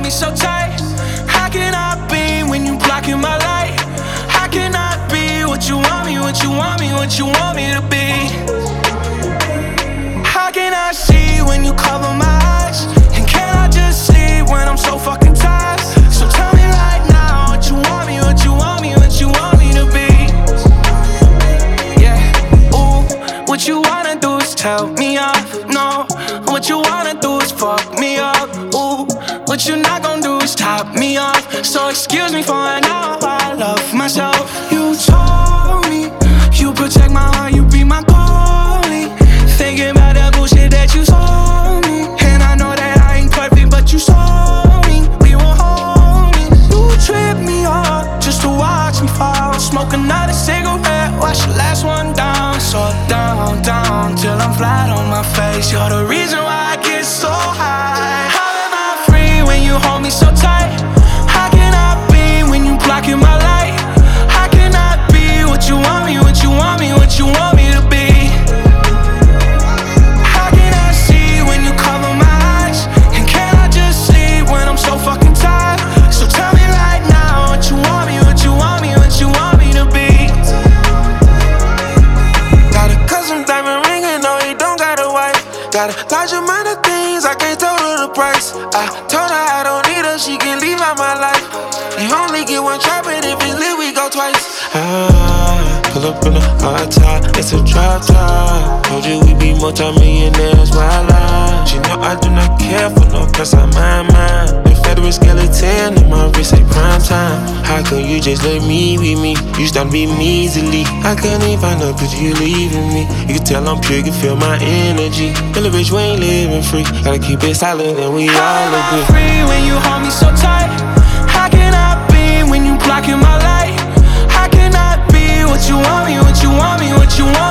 me so tight? How can I be when you blocking my light? How can I be what you want me, what you want me, what you want me to be? How can I see when you cover my eyes? And can I just sleep when I'm so fucking tired? So tell me right now what you want me, what you want me, what you want me to be. Yeah, ooh, what you wanna do is tell me off. No, what you wanna do is fuck me up. Ooh, what you not gonna do is top me off. So excuse me for an hour, I love myself. You told me you protect my heart, you be my goalie. Thinking about that bullshit that you told me. And I know that I ain't perfect, but you saw me. We were homies. You tripped me up just to watch me fall. Smoke another cigarette, watch the last one down. So down, down, till I'm flat on my face. You're the reason why I get so high. How am I free when you hold me so tight? How can I be when you blocking my light? How can I be what you want me, what you want me, what you want me to be? How can I see when you cover my eyes? And can I just sleep when I'm so fucking tired? So tell me right now what you want me, what you want me, what you want me to be. Got a custom diamond ring and no, he don't got a wife. Got a large amount of things, I can't tell her the price. I told her I don't need her, she can leave out my life. You only get one try, but if it's lit, we go twice. Pull up in a hard top, it's a drop top. Told you we be multi-millionaires, why lie? She know I do not care for no cause I'm mine. The federal skeleton in my wrist ain't prime time. How come you just let me be me? You start being me easily. I can't even find out cause you leaving me. You can tell I'm pure, you can feel my energy. Feel a bitch, we ain't living free. Gotta keep it silent and we all agree. How am I free when you hold me so tight? How can I be when you blocking my light? How can I be what you want me, what you want me, what you want